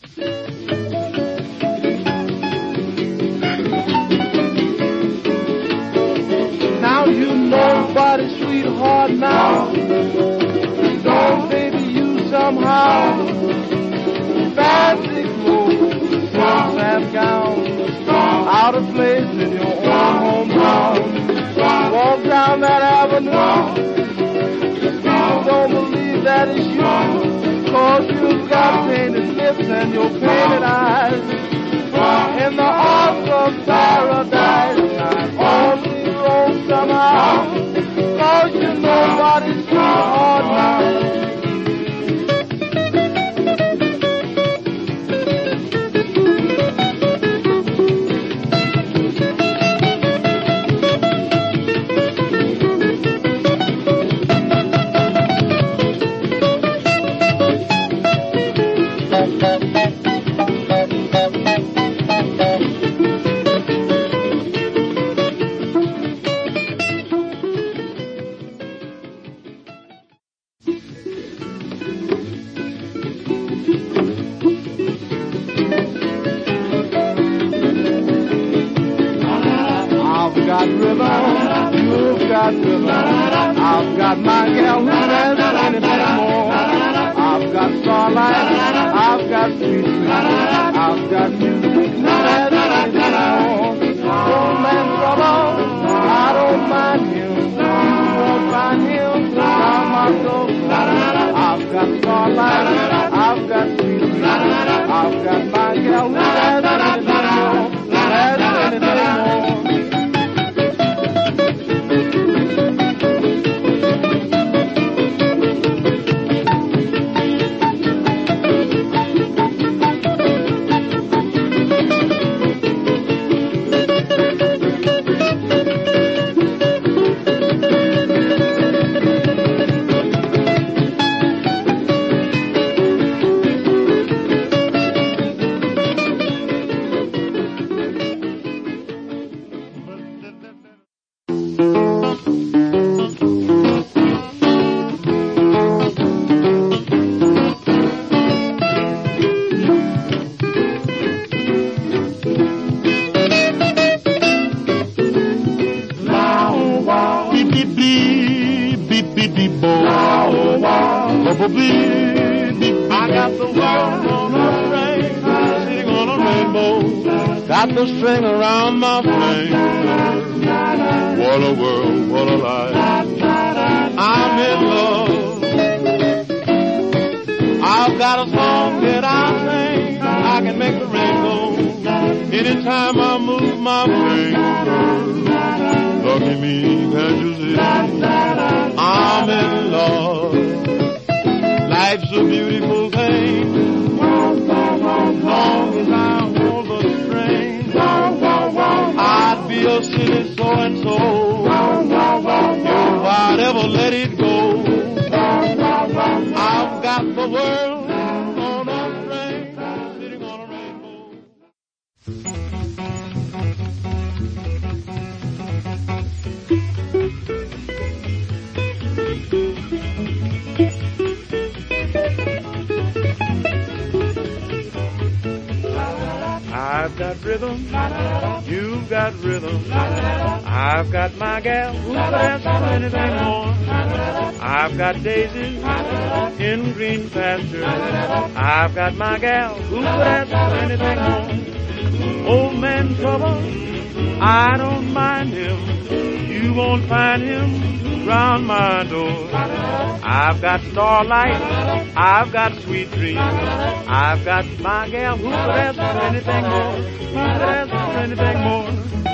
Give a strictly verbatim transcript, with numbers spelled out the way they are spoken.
Now you know what a sweetheart now. Don't baby you somehow. Fancy clothes, sunset gown, out of place in your own hometown. Walk down that avenue. People don't believe that it's you, 'cause you've got painted lips and your painted eyes. In the arms of paradise, I only roam somehow, 'cause you know what it's hard now. I've got my gal who has anything more. I've got starlight, I've got sweet sweet, I've got music who has anything more. Old man trouble, I don't mind him. You won't find him down my door. I've got starlight, I've got sweet sweet, I've got my gal who has anything more. Who has anything more. I got the world on a string, sitting on a rainbow. Got the string around my finger. What a world, what a life. I'm in love. I've got a song that I sing. I can make the rainbow anytime I move my finger. Lucky me, can't you see? I'm in love. Life's a beautiful thing. Long as I hold the string, I'd be a silly so-and-so if I'd ever let it go. I've got the world on a string, sitting on a rainbow. I've got rhythm, you've got rhythm. I've got my gal who could ask for anything more. I've got daisies in green pastures. I've got my gal who could ask for anything more. Old man trouble, I don't mind him. You won't find him round my door. I've got starlight, I've got sweet dreams. I've got my gal who could ask for anything more. Who could ask for anything more.